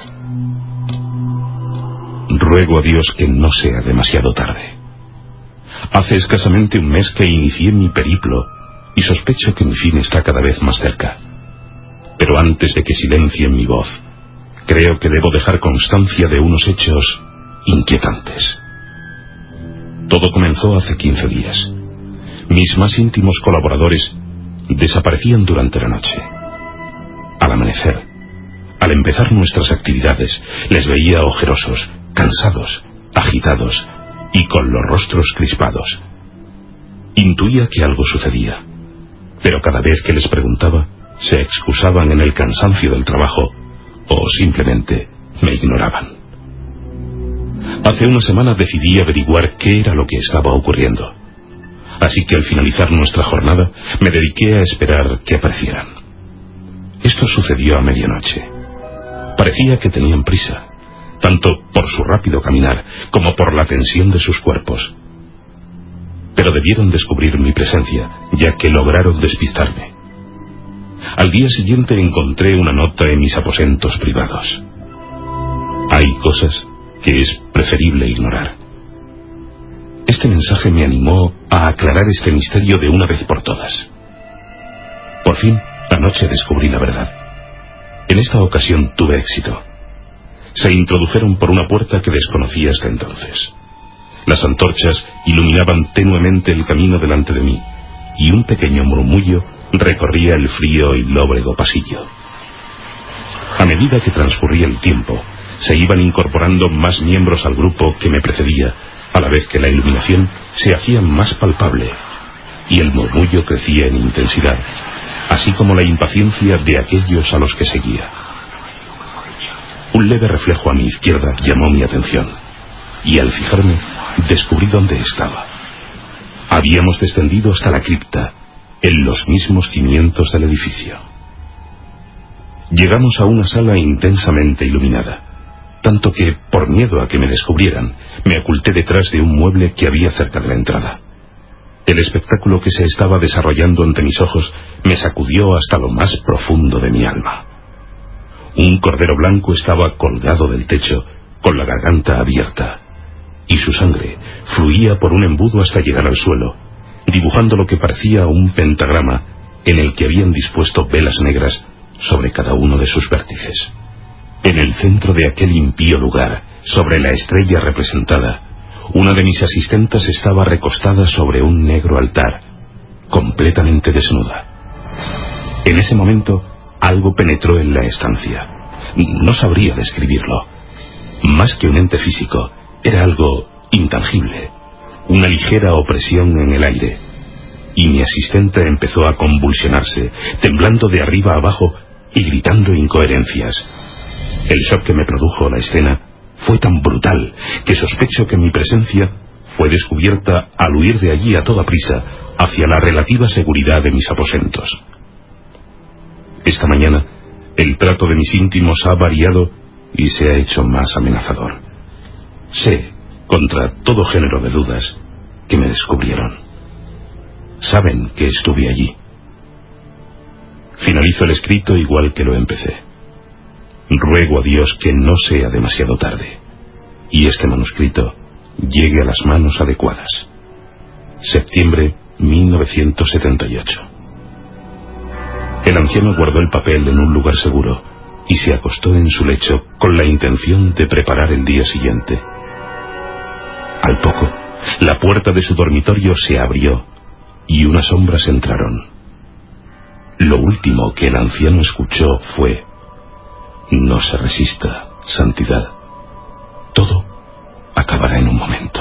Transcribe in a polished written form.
Ruego a Dios que no sea demasiado tarde. Hace escasamente un mes que inicié mi periplo y sospecho que mi fin está cada vez más cerca. Pero antes de que silencien mi voz, creo que debo dejar constancia de unos hechos inquietantes. Todo comenzó hace 15 días. Mis más íntimos colaboradores desaparecían durante la noche. Al amanecer, al empezar nuestras actividades, les veía ojerosos, cansados, agitados y con los rostros crispados. Intuía que algo sucedía, pero cada vez que les preguntaba, se excusaban en el cansancio del trabajo o simplemente me ignoraban. Hace una semana decidí averiguar qué era lo que estaba ocurriendo. Así que al finalizar nuestra jornada me dediqué a esperar que aparecieran. Esto sucedió a medianoche. Parecía que tenían prisa, tanto por su rápido caminar como por la tensión de sus cuerpos. Pero debieron descubrir mi presencia, ya que lograron despistarme. Al día siguiente encontré una nota en mis aposentos privados. Hay cosas que es preferible ignorar. Este mensaje me animó a aclarar este misterio de una vez por todas. Por fin, anoche descubrí la verdad. En esta ocasión tuve éxito. Se introdujeron por una puerta que desconocía hasta entonces. Las antorchas iluminaban tenuemente el camino delante de mí, y un pequeño murmullo recorría el frío y lóbrego pasillo. A medida que transcurría el tiempo, se iban incorporando más miembros al grupo que me precedía, a la vez que la iluminación se hacía más palpable, y el murmullo crecía en intensidad, así como la impaciencia de aquellos a los que seguía. Un leve reflejo a mi izquierda llamó mi atención, y al fijarme, descubrí dónde estaba. Habíamos descendido hasta la cripta, en los mismos cimientos del edificio. Llegamos a una sala intensamente iluminada, tanto que, por miedo a que me descubrieran, me oculté detrás de un mueble que había cerca de la entrada. El espectáculo que se estaba desarrollando ante mis ojos me sacudió hasta lo más profundo de mi alma. Un cordero blanco estaba colgado del techo, con la garganta abierta, y su sangre fluía por un embudo hasta llegar al suelo, dibujando lo que parecía un pentagrama en el que habían dispuesto velas negras sobre cada uno de sus vértices. En el centro de aquel impío lugar, sobre la estrella representada, una de mis asistentes estaba recostada sobre un negro altar, completamente desnuda. En ese momento, algo penetró en la estancia. No sabría describirlo. Más que un ente físico, era algo intangible, una ligera opresión en el aire, y mi asistente empezó a convulsionarse, temblando de arriba a abajo y gritando incoherencias. El shock que me produjo la escena fue tan brutal que sospecho que mi presencia fue descubierta al huir de allí a toda prisa hacia la relativa seguridad de mis aposentos. Esta mañana, el trato de mis íntimos ha variado y se ha hecho más amenazador. Sé, contra todo género de dudas, que me descubrieron. Saben que estuve allí. Finalizo el escrito igual que lo empecé. Ruego a Dios que no sea demasiado tarde y este manuscrito llegue a las manos adecuadas. Septiembre 1978. El anciano guardó el papel en un lugar seguro y se acostó en su lecho con la intención de preparar el día siguiente. Al poco, la puerta de su dormitorio se abrió y unas sombras entraron. Lo último que el anciano escuchó fue: no se resista, santidad. Todo acabará en un momento.